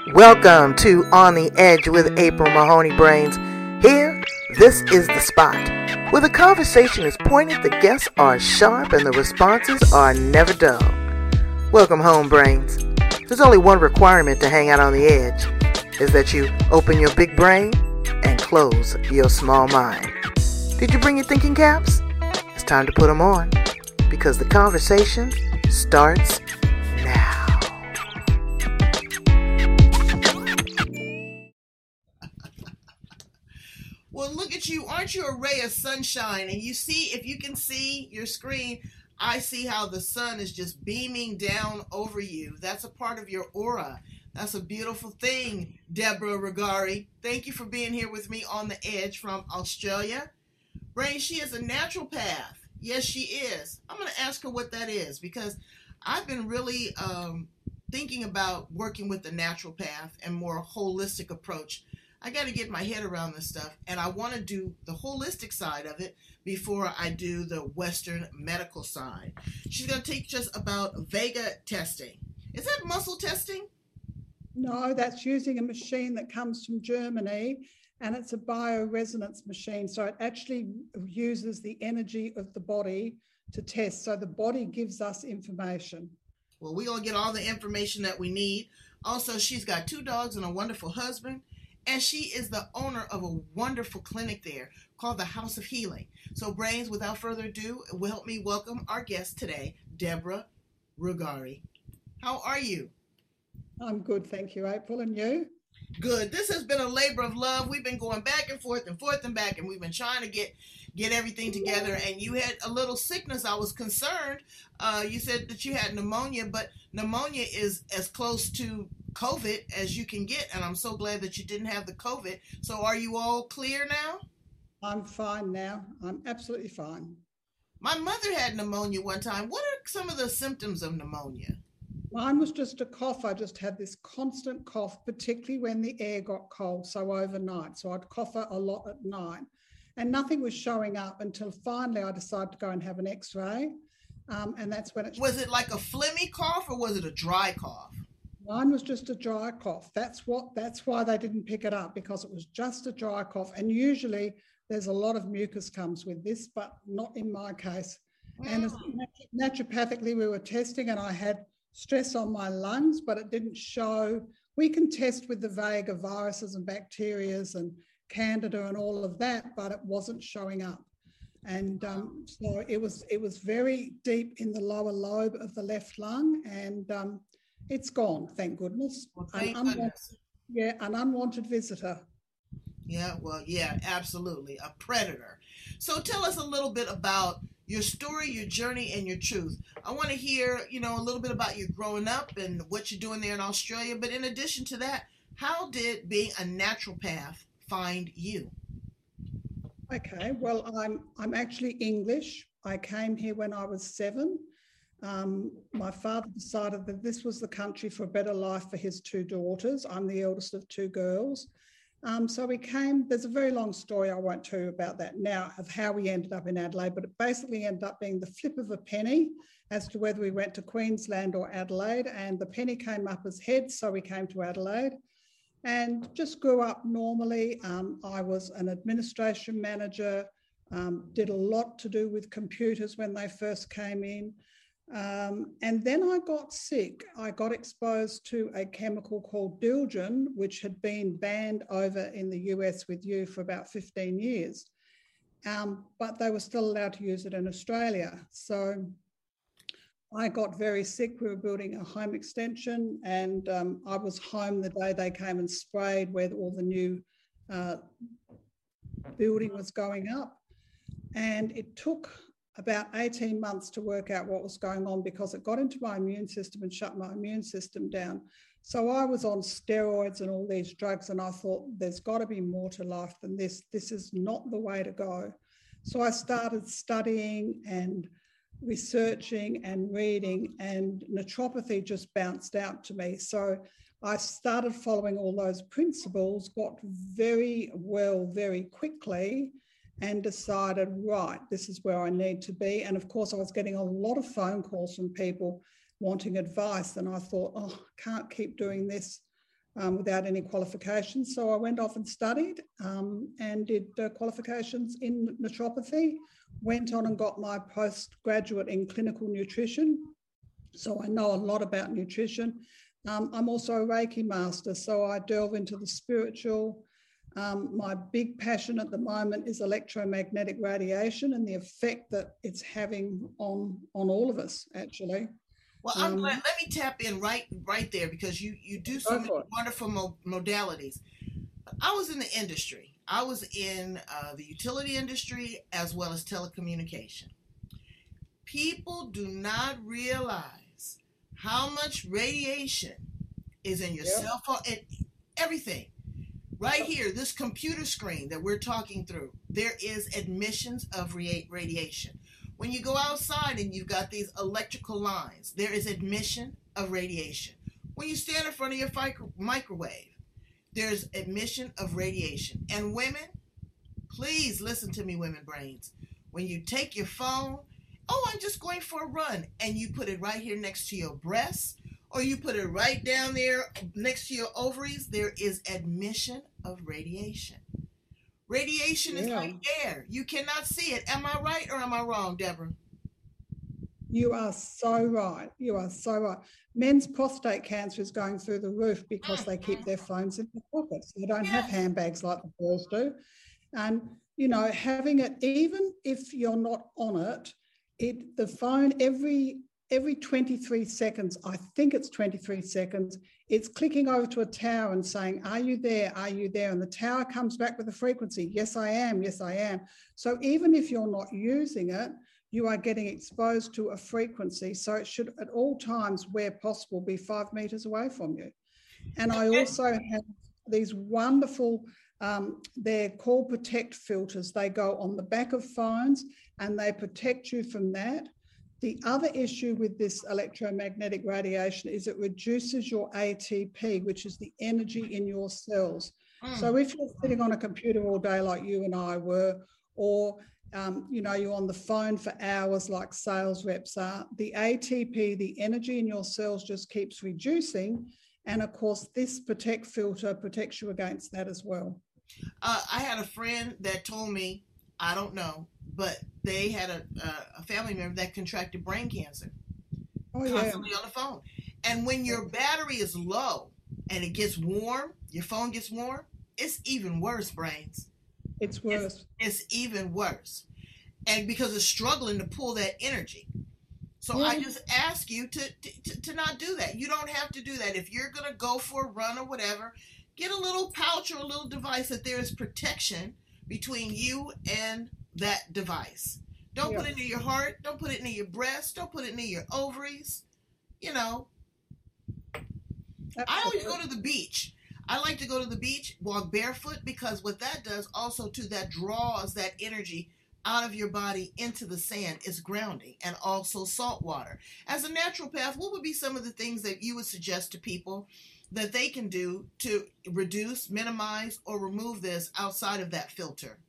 Welcome to On the Edge with April Mahoney Brains. Here, this is the spot where the conversation is pointed, the guests are sharp, and the responses are never dull. Welcome home, Brains. There's only one requirement to hang out on the edge, is that you open your big brain and close your small mind. Did you bring your thinking caps? It's time to put them on, because the conversation starts now. Well, look at you. Aren't you a ray of sunshine? And you see, if you can see your screen, I see how the sun is just beaming down over you. That's a part of your aura. That's a beautiful thing, Deborah Regari. Thank you for being here with me on the edge from Australia. Brain, she is a naturopath. Yes, she is. I'm going to ask her what that is, because I've been really thinking about working with the naturopath and more holistic approach. I got to get my head around this stuff, and I want to do the holistic side of it before I do the Western medical side. She's going to teach us about Vega testing. Is that muscle testing? No, that's using a machine that comes from Germany, and it's a bioresonance machine. So it actually uses the energy of the body to test. So the body gives us information. Well, we're going to get all the information that we need. Also, she's got 2 dogs and a wonderful husband. And she is the owner of a wonderful clinic there called the House of Healing. So, Brains, without further ado, will help me welcome our guest today, Deborah Regari. How are you? I'm good, thank you, April. And you? Good. This has been a labor of love. We've been going back and forth and back, and we've been trying to get everything together. And you had a little sickness. I was concerned. You said that you had pneumonia, but pneumonia is as close to COVID as you can get, and I'm so glad that you didn't have the COVID. So are you all clear now? I'm fine now. I'm absolutely fine. My mother had pneumonia one time. What are some of the symptoms of pneumonia? Mine was just a cough. I just had this constant cough, particularly when the air got cold, so overnight. So I'd cough a lot at night, and nothing was showing up until finally I decided to go and have an x-ray, and that's when it... Was it like a phlegmy cough, or was it a dry cough? Mine was just a dry cough. That's why they didn't pick it up, because it was just a dry cough. And usually there's a lot of mucus comes with this, but not in my case. And as naturopathically, we were testing, and I had stress on my lungs, but it didn't show. We can test with the Vega viruses and bacterias and Candida and all of that, but it wasn't showing up. And so it was very deep in the lower lobe of the left lung, and it's gone, thank goodness. Well, thank goodness. Yeah, an unwanted visitor. Yeah, well, yeah, absolutely. A predator. So tell us a little bit about your story, your journey, and your truth. I want to hear, a little bit about you growing up and what you're doing there in Australia. But in addition to that, how did being a naturopath find you? Okay, well, I'm actually English. I came here when I was 7. My father decided that this was the country for a better life for his 2 daughters. I'm the eldest of 2 girls. So we came, there's a very long story, I won't tell you about that now, of how we ended up in Adelaide, but it basically ended up being the flip of a penny as to whether we went to Queensland or Adelaide, and the penny came up as heads, so we came to Adelaide and just grew up normally. I was an administration manager, did a lot to do with computers when they first came in. And then I got sick. I got exposed to a chemical called Dilgen, which had been banned over in the US with you for about 15 years. But they were still allowed to use it in Australia. So I got very sick. We were building a home extension, and I was home the day they came and sprayed where all the new building was going up. And it took about 18 months to work out what was going on, because it got into my immune system and shut my immune system down. So I was on steroids and all these drugs, and I thought, there's got to be more to life than this. This is not the way to go. So I started studying and researching and reading, and naturopathy just bounced out to me. So I started following all those principles, got very well very quickly, and decided, right, this is where I need to be. And of course, I was getting a lot of phone calls from people wanting advice. And I thought, oh, I can't keep doing this. without any qualifications. So I went off and studied and did qualifications in naturopathy, went on and got my postgraduate in clinical nutrition. So I know a lot about nutrition. I'm also a Reiki master, so I delve into the spiritual. My big passion at the moment is electromagnetic radiation and the effect that it's having on all of us, actually. Well, I'm glad. Let me tap in right there, because you do so many wonderful modalities. I was in the industry. I was in the utility industry as well as telecommunication. People do not realize how much radiation is in your cell phone and everything. Right here, this computer screen that we're talking through, there is emissions of radiation. When you go outside and you've got these electrical lines, there is emission of radiation. When you stand in front of your microwave, there's emission of radiation. And women, please listen to me, women brains. When you take your phone, I'm just going for a run, and you put it right here next to your breasts, or you put it right down there next to your ovaries, there is emission of radiation. Radiation is like air. You cannot see it. Am I right or am I wrong, Deborah? You are so right. You are so right. Men's prostate cancer is going through the roof because they keep their phones in their pockets. They don't have handbags like the girls do. And, having it, even if you're not on it, the phone every 23 seconds, I think it's 23 seconds, it's clicking over to a tower and saying, are you there? Are you there? And the tower comes back with a frequency. Yes, I am. Yes, I am. So even if you're not using it, you are getting exposed to a frequency. So it should at all times, where possible, be 5 meters away from you. And I also have these wonderful, they're called protect filters. They go on the back of phones and they protect you from that. The other issue with this electromagnetic radiation is it reduces your ATP, which is the energy in your cells. So if you're sitting on a computer all day like you and I were, or you're on the phone for hours like sales reps are, the ATP, the energy in your cells just keeps reducing. And of course, this protect filter protects you against that as well. I had a friend that told me, I don't know, but they had a family member that contracted brain cancer constantly on the phone. And when your battery is low and it gets warm, your phone gets warm, it's even worse, brains. It's worse. It's even worse. And because it's struggling to pull that energy. So I just ask you to not do that. You don't have to do that. If you're going to go for a run or whatever, get a little pouch or a little device that there is protection between you and that device. Don't put it near your heart. Don't put it near your breast. Don't put it near your ovaries. Absolutely. I always go to the beach. I like to go to the beach, walk barefoot, because what that does also too, that draws that energy out of your body into the sand. Is grounding, and also salt water. As a naturopath, what would be some of the things that you would suggest to people that they can do to reduce, minimize, or remove this outside of that filter?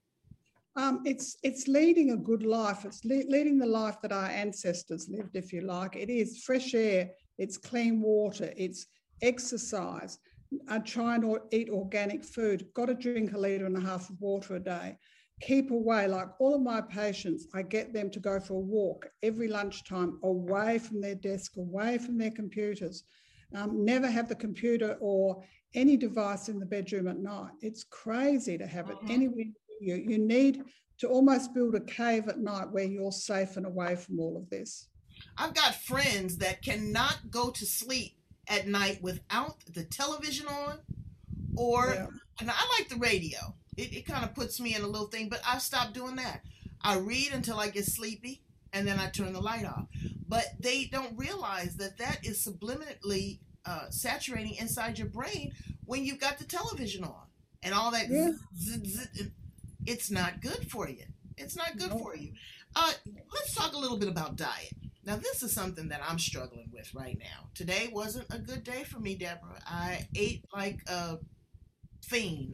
It's leading a good life. It's leading the life that our ancestors lived, if you like. It is fresh air. It's clean water. It's exercise. Try and eat organic food. Got to drink 1.5 liters of water a day. Keep away. Like all of my patients, I get them to go for a walk every lunchtime, away from their desk, away from their computers. Never have the computer or any device in the bedroom at night. It's crazy to have it anywhere. You need to almost build a cave at night where you're safe and away from all of this. I've got friends that cannot go to sleep at night without the television on, and I like the radio. It kind of puts me in a little thing, but I've stopped doing that. I read until I get sleepy, and then I turn the light off. But they don't realize that is subliminally saturating inside your brain when you've got the television on and all that. It's not good for you. It's not good for you. Let's talk a little bit about diet. Now, this is something that I'm struggling with right now. Today wasn't a good day for me, Deborah. I ate like a fiend.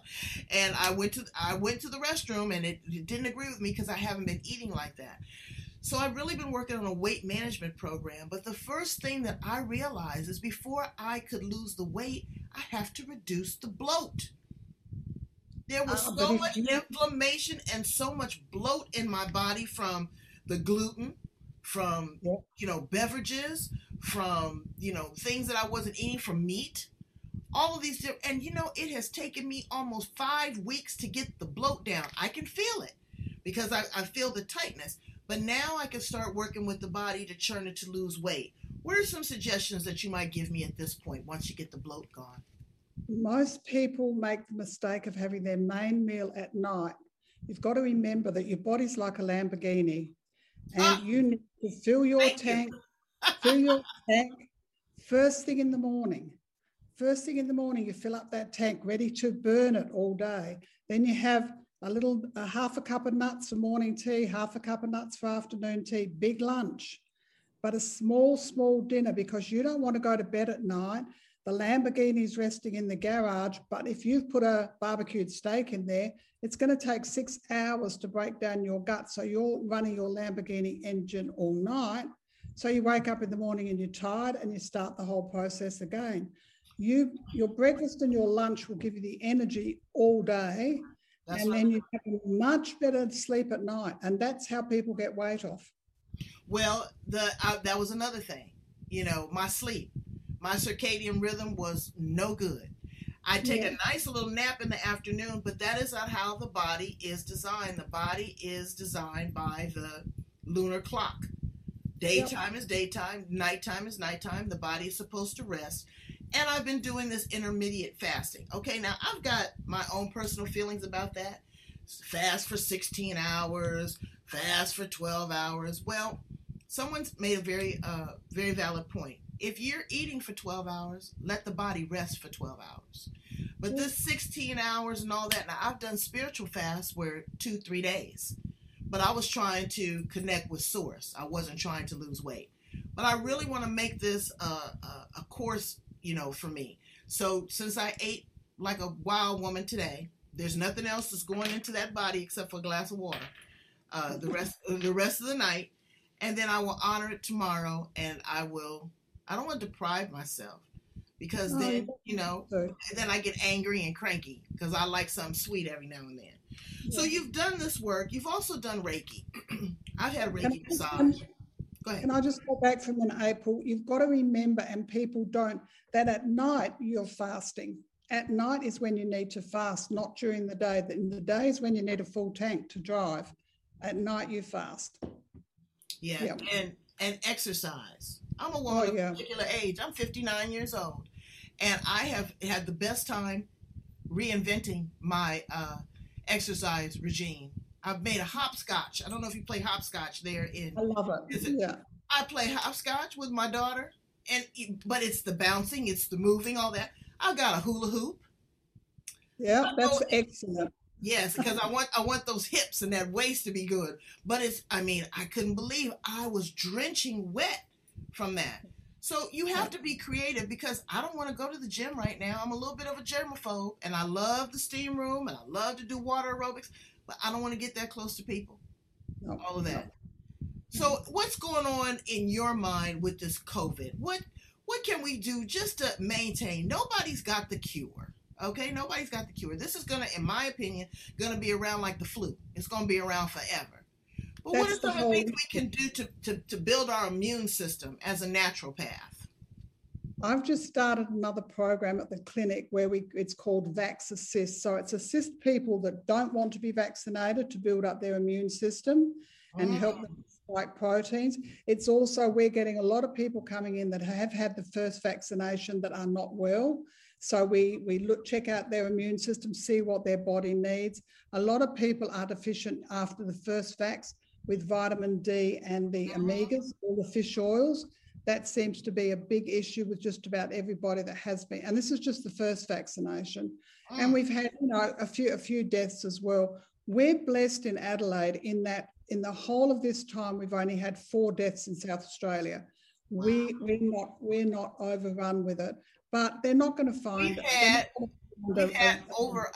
And I went to the restroom, and it didn't agree with me because I haven't been eating like that. So I've really been working on a weight management program, but the first thing that I realized is before I could lose the weight, I have to reduce the bloat. There was so much inflammation and so much bloat in my body from the gluten, from, beverages, from, things that I wasn't eating, from meat, all of these. And, it has taken me almost 5 weeks to get the bloat down. I can feel it because I feel the tightness. But now I can start working with the body to churn it to lose weight. What are some suggestions that you might give me at this point once you get the bloat gone? Most people make the mistake of having their main meal at night. You've got to remember that your body's like a Lamborghini, and you need to fill your tank first thing in the morning. First thing in the morning, you fill up that tank ready to burn it all day. Then you have a half a cup of nuts for morning tea, half a cup of nuts for afternoon tea, big lunch, but a small dinner, because you don't want to go to bed at night. The Lamborghini's resting in the garage, but if you've put a barbecued steak in there, it's going to take 6 hours to break down your gut. So you're running your Lamborghini engine all night. So you wake up in the morning and you're tired and you start the whole process again. Your breakfast and your lunch will give you the energy all day. Then you have a much better sleep at night. And that's how people get weight off. Well, that was another thing, my sleep. My circadian rhythm was no good. I take a nice little nap in the afternoon, but that is not how the body is designed. The body is designed by the lunar clock. Daytime is daytime, nighttime is nighttime. The body is supposed to rest. And I've been doing this intermediate fasting. Okay, now I've got my own personal feelings about that. Fast for 16 hours, fast for 12 hours. Well, someone's made a very, very valid point. If you're eating for 12 hours, let the body rest for 12 hours. But this 16 hours and all that, now I've done spiritual fasts where 2-3 days, but I was trying to connect with source. I wasn't trying to lose weight, but I really want to make this a course, for me. So since I ate like a wild woman today, there's nothing else that's going into that body except for a glass of water, the rest of the night. And then I will honor it tomorrow, and I don't want to deprive myself, because then, then I get angry and cranky because I like something sweet every now and then. Yeah. So you've done this work. You've also done Reiki. I've had a Reiki massage. Go ahead. Can I just go back from April? You've got to remember, and people don't, that at night you're fasting. At night is when you need to fast, not during the day. In the day is when you need a full tank to drive. At night you fast. Yeah. And exercise. I'm a woman of a particular age. I'm 59 years old, and I have had the best time reinventing my exercise regime. I've made a hopscotch. I don't know if you play hopscotch there I love it. Yeah. I play hopscotch with my daughter, but it's the bouncing, it's the moving, all that. I've got a hula hoop. Yeah, that's excellent. Yes, because I want those hips and that waist to be good. But I couldn't believe I was drenching wet from that. So you have to be creative, because I don't want to go to the gym right now. I'm a little bit of a germaphobe, and I love the steam room, and I love to do water aerobics, but I don't want to get that close to people. All of that. So what's going on in your mind with this COVID? What can we do just to maintain? Nobody's got the cure. Okay, nobody's got the cure. This is gonna, in my opinion, gonna be around like the flu. It's gonna be around forever. But what are some of the things we can do to build our immune system as a naturopath? I've just started another program at the clinic where it's called Vax Assist. So it's assist people that don't want to be vaccinated to build up their immune system and help them spike proteins. It's also, we're getting a lot of people coming in that have had the first vaccination that are not well. So we check out their immune system, see what their body needs. A lot of people are deficient after the first vax with vitamin D and the omegas, all the fish oils. That seems to be a big issue with just about everybody that has been. And this is just the first vaccination. And we've had, a few deaths as well. We're blessed in Adelaide in that in the whole of this time, we've only had 4 deaths in South Australia. We're not overrun with it, but they're not going to find it. We've had over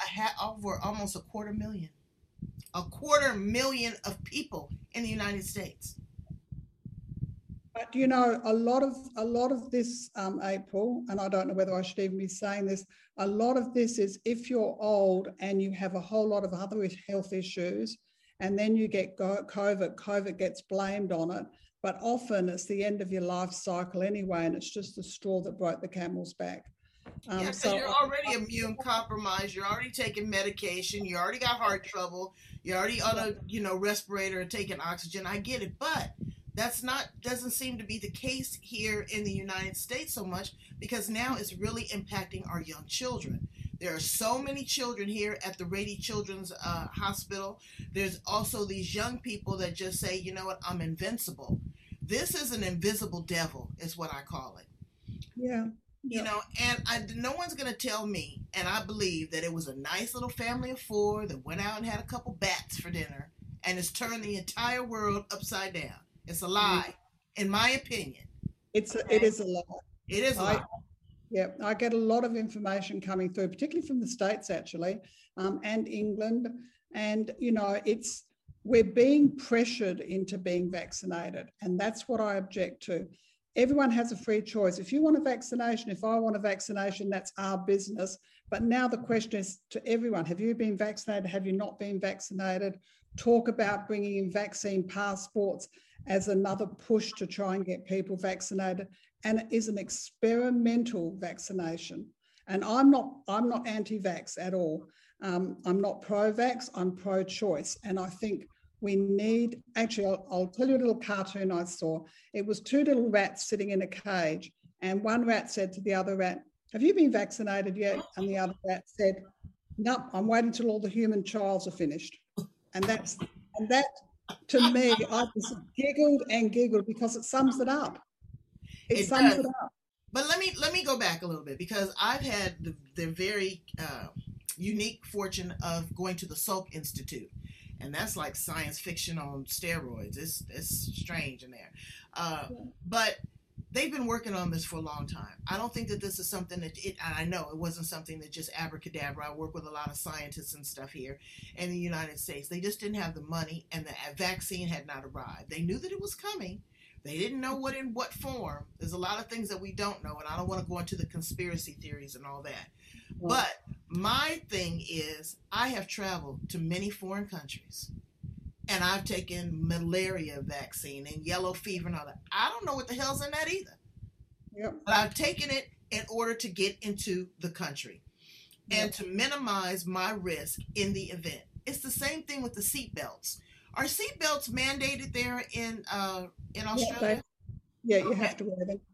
almost 250,000. 250,000 of people in the United States. But you know, a lot of this, April, and I don't know whether I should even be saying this. A lot of this is if you're old and you have a whole lot of other health issues, and then you get COVID. COVID gets blamed on it, but often it's the end of your life cycle anyway, and it's just the straw that broke the camel's back. Yeah, so you're already immune compromised. You're already taking medication. You already got heart trouble. You're already on a respirator and taking oxygen. I get it, but doesn't seem to be the case here in the United States so much, because now it's really impacting our young children. There are so many children here at the Rady Children's Hospital. There's also these young people that just say, you know what, I'm invincible. This is an invisible devil, is what I call it. Yeah. You know, and no one's going to tell me, and I believe that it was a nice little family of 4 that went out and had a couple bats for dinner, and it's turned the entire world upside down. It's a lie, in my opinion. It is a lie. It is a lie. Yeah, I get a lot of information coming through, particularly from the States, actually, and England. And, you know, we're being pressured into being vaccinated. And that's what I object to. Everyone has a free choice. If you want a vaccination, if I want a vaccination, that's our business. But now the question is to everyone, have you been vaccinated? Have you not been vaccinated? Talk about bringing in vaccine passports as another push to try and get people vaccinated. And it is an experimental vaccination. And I'm not anti-vax at all. I'm not pro-vax, I'm pro-choice. And I think we need, actually, I'll tell you a little cartoon I saw. It was 2 little rats sitting in a cage, and one rat said to the other rat, have you been vaccinated yet? And the other rat said, nope, I'm waiting till all the human trials are finished. And that to me, I just giggled and giggled because it sums it up. It sums it up. But let me go back a little bit, because I've had the very unique fortune of going to the Salk Institute. And that's like science fiction on steroids. It's strange in there. But they've been working on this for a long time. I don't think that this is something that I know it wasn't something that just abracadabra. I work with a lot of scientists and stuff here in the United States. They just didn't have the money, and the vaccine had not arrived. They knew that it was coming. They didn't know in what form. There's a lot of things that we don't know, and I don't want to go into the conspiracy theories and all that. But my thing is, I have traveled to many foreign countries, and I've taken malaria vaccine and yellow fever and all that. I don't know what the hell's in that either. Yep. But I've taken it in order to get into the country and to minimize my risk in the event. It's the same thing with the seat belts. Are seat belts mandated there in Australia? Yeah, you have to wear them.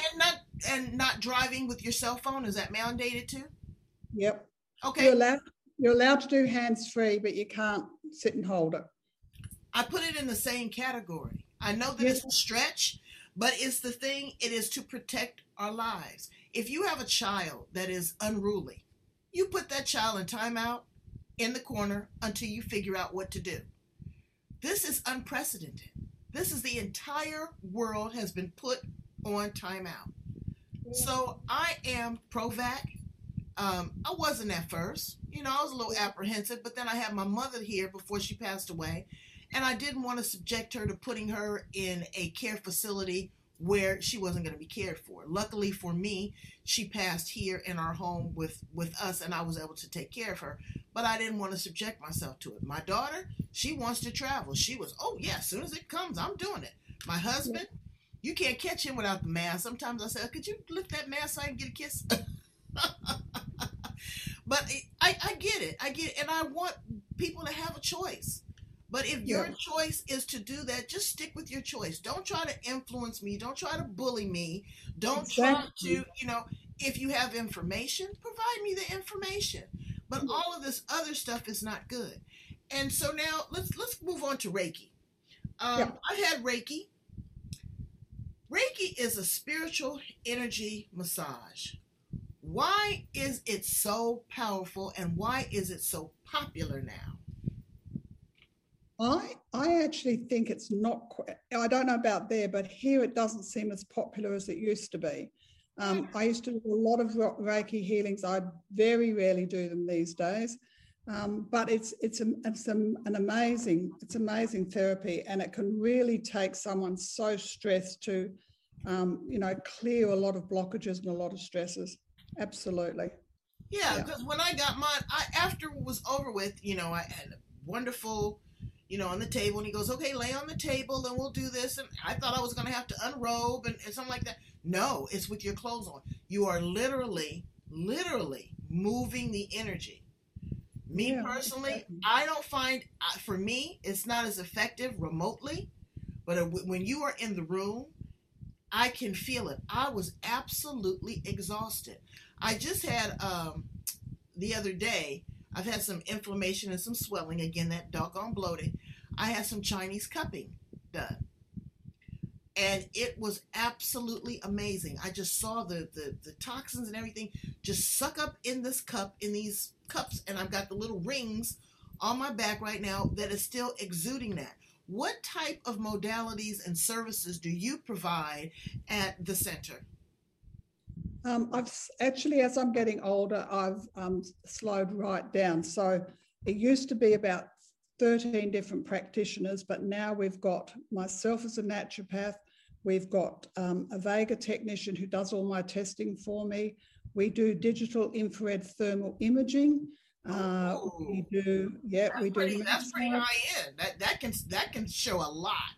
And not driving with your cell phone, is that mandated too? Yep. Okay. You're allowed to do hands-free, but you can't sit and hold it. I put it in the same category. I know that it's a stretch, but it's the thing, it is to protect our lives. If you have a child that is unruly, you put that child in timeout in the corner until you figure out what to do. This is unprecedented. This is the entire world has been put on timeout. So I am pro-vax. I wasn't at first. You know, I was a little apprehensive, but then I had my mother here before she passed away, and I didn't want to subject her to putting her in a care facility where she wasn't going to be cared for. Luckily for me, she passed here in our home with us, and I was able to take care of her, but I didn't want to subject myself to it. My daughter, she wants to travel. She was, oh yeah, as soon as it comes, I'm doing it. My husband, you can't catch him without the mask. Sometimes I say, could you lift that mask so I can get a kiss? But I get it. And I want people to have a choice. But if your choice is to do that, just stick with your choice. Don't try to influence me. Don't try to bully me. Don't try to, if you have information, provide me the information. But all of this other stuff is not good. And so now let's move on to Reiki. I've had Reiki. Reiki is a spiritual energy massage. Why is it so powerful, and why is it so popular now? I actually think it's not quite, I don't know about there, but here it doesn't seem as popular as it used to be. I used to do a lot of Reiki healings. I very rarely do them these days, but it's an amazing therapy, and it can really take someone so stressed to clear a lot of blockages and a lot of stresses. Absolutely. Yeah, because when I got mine, after it was over with, I had a wonderful, on the table, and he goes, okay, lay on the table and we'll do this. And I thought I was going to have to unrobe and something like that. No, it's with your clothes on. You are literally moving the energy. Me personally, exactly. I don't find, for me, it's not as effective remotely, but when you are in the room, I can feel it. I was absolutely exhausted. I just had, the other day, I've had some inflammation and some swelling, again, that doggone bloating. I had some Chinese cupping done. And it was absolutely amazing. I just saw the toxins and everything just suck up in this cup, in these cups, and I've got the little rings on my back right now that is still exuding that. What type of modalities and services do you provide at the center? I've actually, as I'm getting older, I've slowed right down. So it used to be about 13 different practitioners, but now we've got myself as a naturopath. We've got a Vega technician who does all my testing for me. We do digital infrared thermal imaging. We do. That's pretty high end. That can show a lot.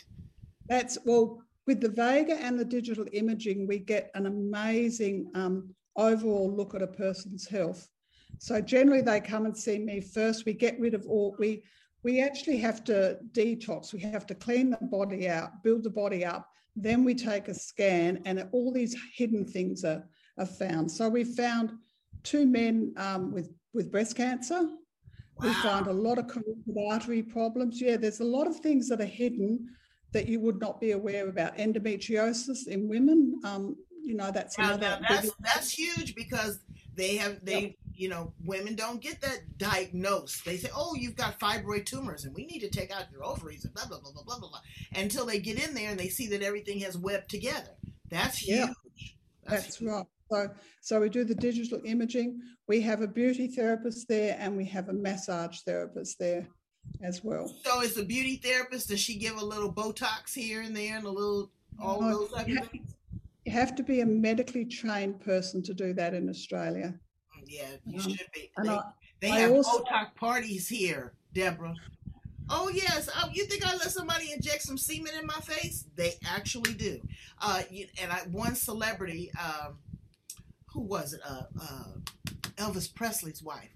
With the Vega and the digital imaging, we get an amazing overall look at a person's health. So generally they come and see me first. We get rid of we actually have to detox. We have to clean the body out, build the body up. Then we take a scan and all these hidden things are found. So we found 2 men with breast cancer. Wow. We found a lot of carotid artery problems. Yeah, there's a lot of things that are hidden that you would not be aware about. Endometriosis in women, that's another. That's huge because women don't get that diagnosed. They say, oh, you've got fibroid tumors and we need to take out your ovaries and blah, blah, blah, blah, blah, blah, blah. Until they get in there and they see that everything has webbed together. That's huge. Yeah, that's right. So we do the digital imaging. We have a beauty therapist there and we have a massage therapist there as well. So is the beauty therapist, does she give a little Botox here and there and a little, all those type of things? You have to be a medically trained person to do that in Australia. Yeah, you should be. They have Botox parties here, Deborah. Oh, yes. You think I let somebody inject some semen in my face? They actually do. One celebrity, who was it? Elvis Presley's wife.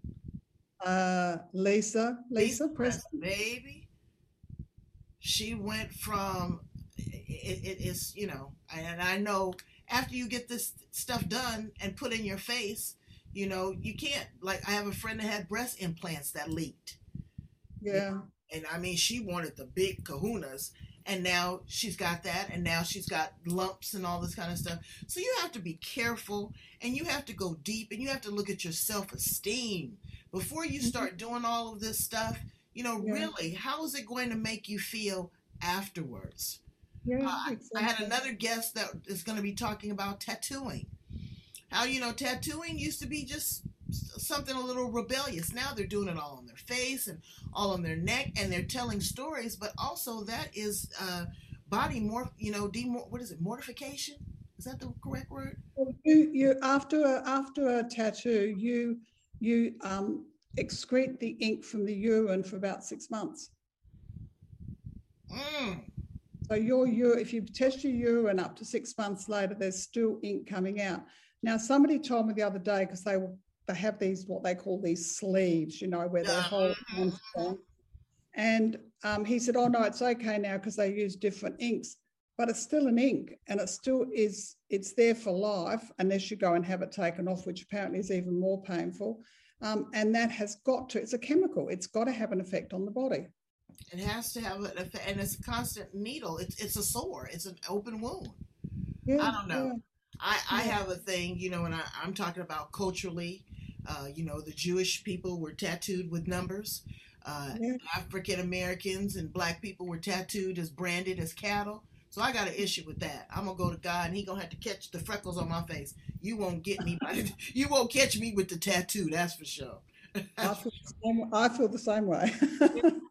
Lisa Presley. Baby. She went from, it's, and I know after you get this stuff done and put in your face, you can't, I have a friend that had breast implants that leaked. Yeah. And I mean, she wanted the big kahunas, and now she's got that, and now she's got lumps and all this kind of stuff. So you have to be careful, and you have to go deep, and you have to look at your self-esteem before you start doing all of this stuff. Really, how is it going to make you feel afterwards? Yeah, exactly. I had another guest that is going to be talking about tattooing. How, tattooing used to be just something a little rebellious. Now they're doing it all on their face and all on their neck, and they're telling stories, but also that is body what is it, mortification? Is that the correct word? Well, you after a tattoo, you excrete the ink from the urine for about 6 months. So if you test your urine up to 6 months later, there's still ink coming out. Now, somebody told me the other day, because they have these, what they call these sleeves, where they hold on. And he said, oh, no, it's okay now because they use different inks. But it's still an ink, and it's there for life unless you go and have it taken off, which apparently is even more painful. And that has it's a chemical. It's got to have an effect on the body. It has to have an effect, and it's a constant needle. It's a sore. It's an open wound. Yeah, I don't know. Yeah. I have a thing, and I'm talking about culturally. The Jewish people were tattooed with numbers. African Americans and Black people were tattooed branded as cattle. So I got an issue with that. I'm gonna go to God, and He gonna have to catch the freckles on my face. You won't get me. You won't catch me with the tattoo. That's for sure. I feel the same way.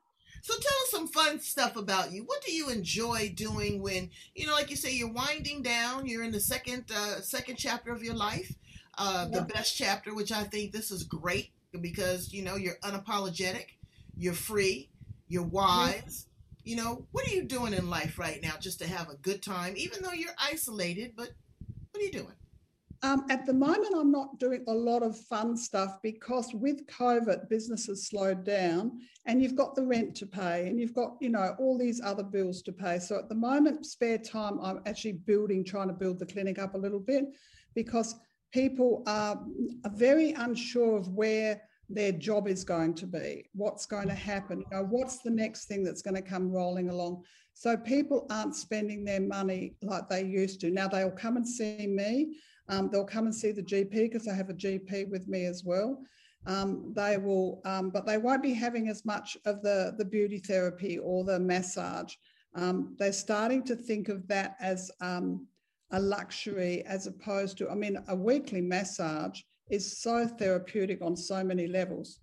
So tell us some fun stuff about you. What do you enjoy doing when, like you say, you're winding down, you're in the second chapter of your life, the best chapter, which I think this is great because, you're unapologetic, you're free, you're wise. What are you doing in life right now just to have a good time, even though you're isolated, but what are you doing? At the moment, I'm not doing a lot of fun stuff because with COVID, businesses slowed down and you've got the rent to pay and you've got, all these other bills to pay. So at the moment, spare time, I'm actually trying to build the clinic up a little bit because people are very unsure of where their job is going to be, what's going to happen, what's the next thing that's going to come rolling along. So people aren't spending their money like they used to. Now they'll come and see me. They'll come and see the GP because I have a GP with me as well. They will, but they won't be having as much of the beauty therapy or the massage. They're starting to think of that as a luxury as opposed to, a weekly massage is so therapeutic on so many levels,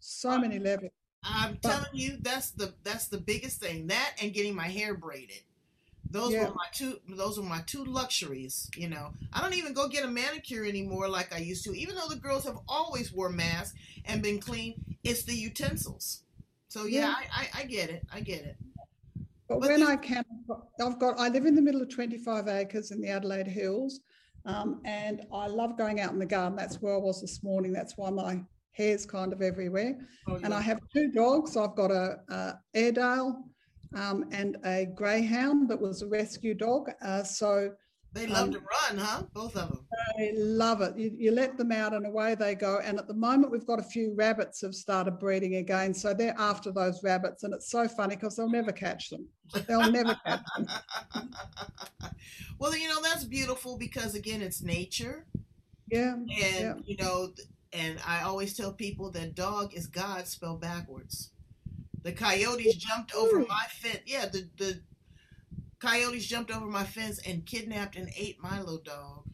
I'm telling you, that's the biggest thing. That and getting my hair braided. Those were my two luxuries. I don't even go get a manicure anymore like I used to, even though the girls have always wore masks and been clean. It's the utensils. So I get it. But when I can, I live in the middle of 25 acres in the Adelaide Hills. And I love going out in the garden. That's where I was this morning. That's why my hair's kind of everywhere. Oh, yeah. And I have 2 dogs. I've got a Airedale and a Greyhound that was a rescue dog. So they love to run, huh? Both of them. They love it. You let them out and away they go. And at the moment, we've got a few rabbits have started breeding again. So they're after those rabbits. And it's so funny because they'll never catch them. They'll never catch them. Well, that's beautiful because, again, it's nature. Yeah. And, and I always tell people that dog is God spelled backwards. The coyotes jumped over my fence. Yeah, the coyotes jumped over my fence and kidnapped and ate my little dog.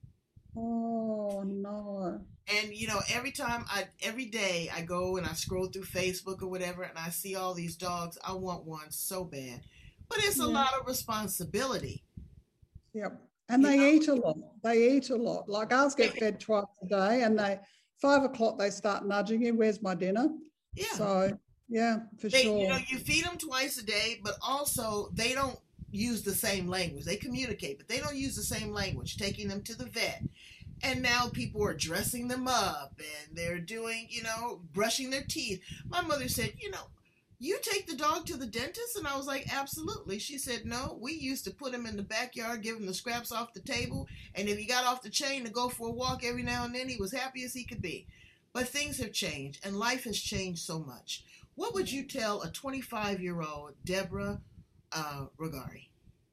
Oh, no. And, every day I go and I scroll through Facebook or whatever and I see all these dogs. I want one so bad. But it's a lot of responsibility. Yep. And they eat a lot. Like ours get fed twice a day and 5 o'clock they start nudging you. Where's my dinner? Yeah. So, for sure. You feed them twice a day, but also they don't use the same language. They communicate, but they don't use the same language, taking them to the vet. And now people are dressing them up and they're doing, brushing their teeth. My mother said, you take the dog to the dentist? And I was like, absolutely. She said, no, we used to put him in the backyard, give him the scraps off the table. And if he got off the chain to go for a walk every now and then, he was happy as he could be. But things have changed and life has changed so much. What would you tell a 25-year-old Deborah Regari?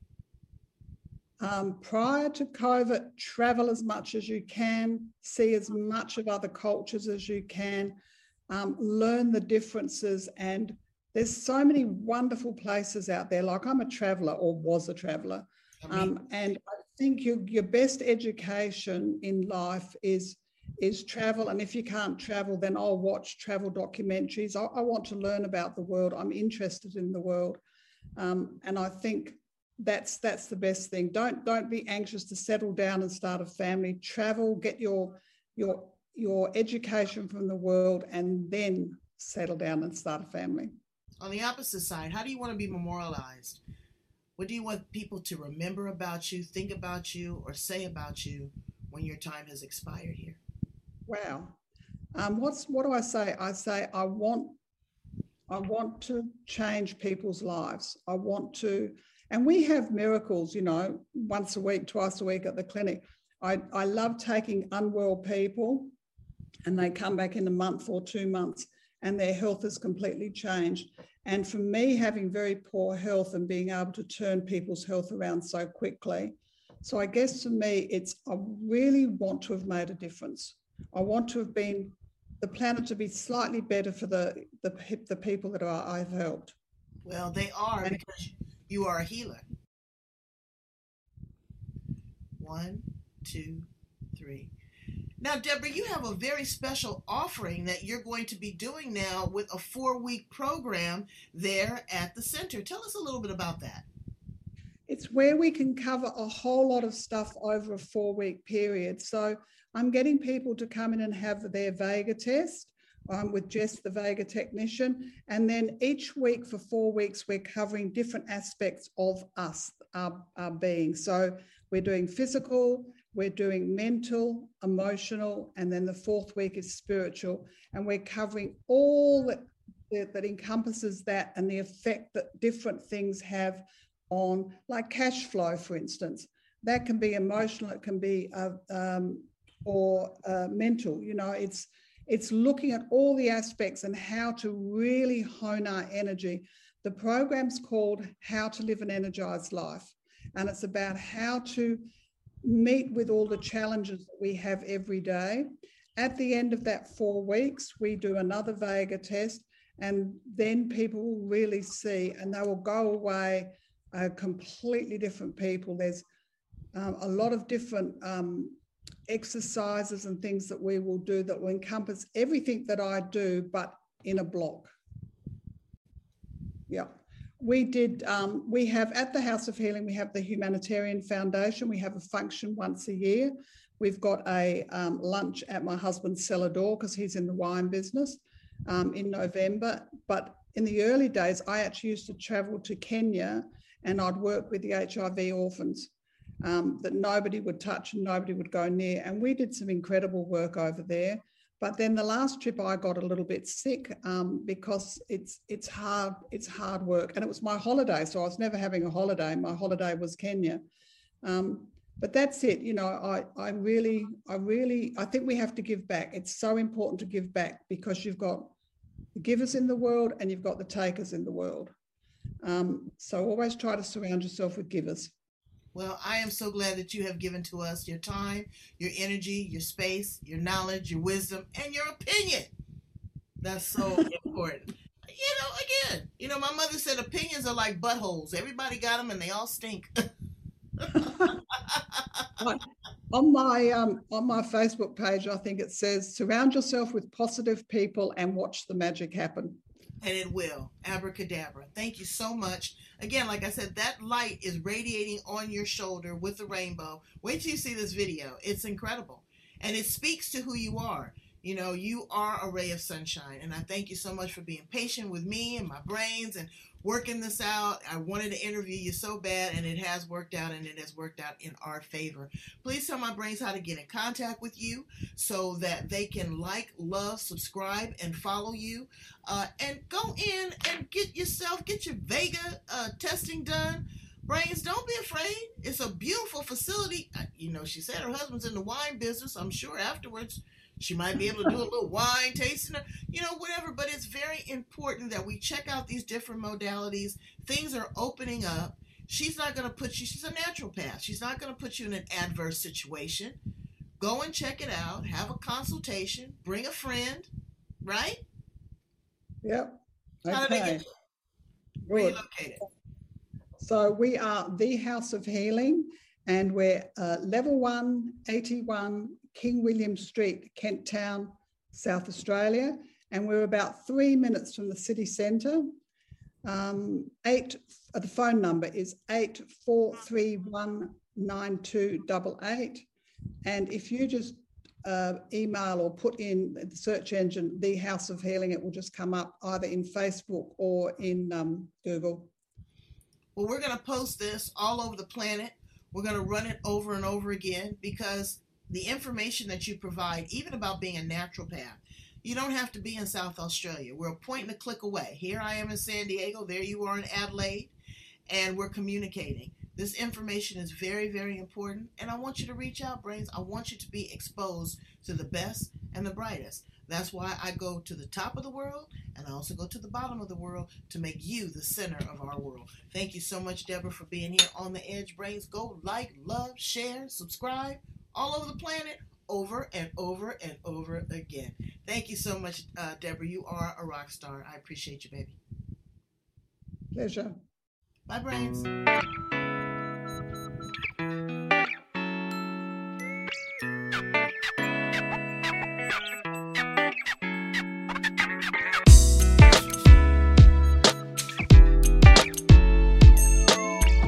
Prior to COVID, travel as much as you can, see as much of other cultures as you can, learn the differences. And there's so many wonderful places out there. Like I'm a traveller or was a traveller. And I think your best education in life is travel. And if you can't travel, then I'll watch travel documentaries. I want to learn about the world. I'm interested in the world. And I think that's the best thing. Don't be anxious to settle down and start a family. Travel, get your education from the world, and then settle down and start a family. On the opposite side, how do you want to be memorialized? What do you want people to remember about you, think about you, or say about you when your time has expired here? Wow. What do I say? I say I want to change people's lives. I want to, and we have miracles, once a week, twice a week at the clinic. I love taking unwell people and they come back in a month or 2 months and their health has completely changed. And for me, having very poor health and being able to turn people's health around so quickly. So I guess for me, I really want to have made a difference. I want to have been the planet to be slightly better for the people that I've helped. Well, they are, because you are a healer. 1, 2, 3. Now, Deborah, you have a very special offering that you're going to be doing now with a 4-week program there at the center. Tell us a little bit about that. It's where we can cover a whole lot of stuff over a 4-week period. So I'm getting people to come in and have their Vega test with Jess, the Vega technician. And then each week for 4 weeks, we're covering different aspects of us, our being. So we're doing physical, we're doing mental, emotional, and then the 4th week is spiritual. And we're covering all that encompasses that and the effect that different things have on, like cash flow, for instance. That can be emotional, it can be mental. You know, it's looking at all the aspects and how to really hone our energy. The program's called How to Live an Energized Life, and it's about how to meet with all the challenges that we have every day. At the end of that 4 weeks, we do another Vega test, and then people will really see, and they will go away completely different people. There's a lot of different exercises and things that we will do that will encompass everything that I do, but in a block. Yeah. We have at the House of Healing, we have the Humanitarian Foundation. We have a function once a year. We've got a lunch at my husband's cellar door because he's in the wine business in November. But in the early days, I actually used to travel to Kenya and I'd work with the HIV orphans that nobody would touch and nobody would go near. And we did some incredible work over there. But then the last trip I got a little bit sick because it's hard work. And it was my holiday, so I was never having a holiday. My holiday was Kenya. But that's it. You know, I think we have to give back. It's so important to give back because you've got the givers in the world and you've got the takers in the world. So always try to surround yourself with givers. Well, I am so glad that you have given to us your time, your energy, your space, your knowledge, your wisdom, and your opinion. That's so important. Again, my mother said opinions are like buttholes. Everybody got them and they all stink. On my Facebook page, I think it says, surround yourself with positive people and watch the magic happen. And it will. Abracadabra. Thank you so much. Again, like I said, that light is radiating on your shoulder with the rainbow. Wait till you see this video. It's incredible. And it speaks to who you are. You know, you are a ray of sunshine. And I thank you so much for being patient with me and my brains and working this out. I wanted to interview you so bad, and it has worked out, and it has worked out in our favor. Please tell my brains how to get in contact with you so that they can like, love, subscribe, and follow you. And go in and get your Vega testing done. Brains, don't be afraid. It's a beautiful facility. She said her husband's in the wine business. I'm sure afterwards she might be able to do a little wine tasting, whatever. But it's very important that we check out these different modalities. Things are opening up. She's not going to put you, she's a naturopath. She's not going to put you in an adverse situation. Go and check it out. Have a consultation. Bring a friend, right? Yep. Okay. How did they get you? Where are you located? So we are the House of Healing, and we're level 1, 81 King William Street, Kent Town, South Australia. And we're about 3 minutes from the city centre. The phone number is 84319288. And if you just email or put in the search engine, the House of Healing, it will just come up either in Facebook or in Google. Well, we're going to post this all over the planet. We're going to run it over and over again because the information that you provide, even about being a naturopath, you don't have to be in South Australia. We're a point and a click away. Here I am in San Diego. There you are in Adelaide. And we're communicating. This information is very, very important. And I want you to reach out, Brains. I want you to be exposed to the best and the brightest. That's why I go to the top of the world, and I also go to the bottom of the world to make you the center of our world. Thank you so much, Deborah, for being here on The Edge, Brains. Go like, love, share, subscribe all over the planet, over and over and over again. Thank you so much, Deborah. You are a rock star. I appreciate you, baby. Pleasure. Bye, Brains.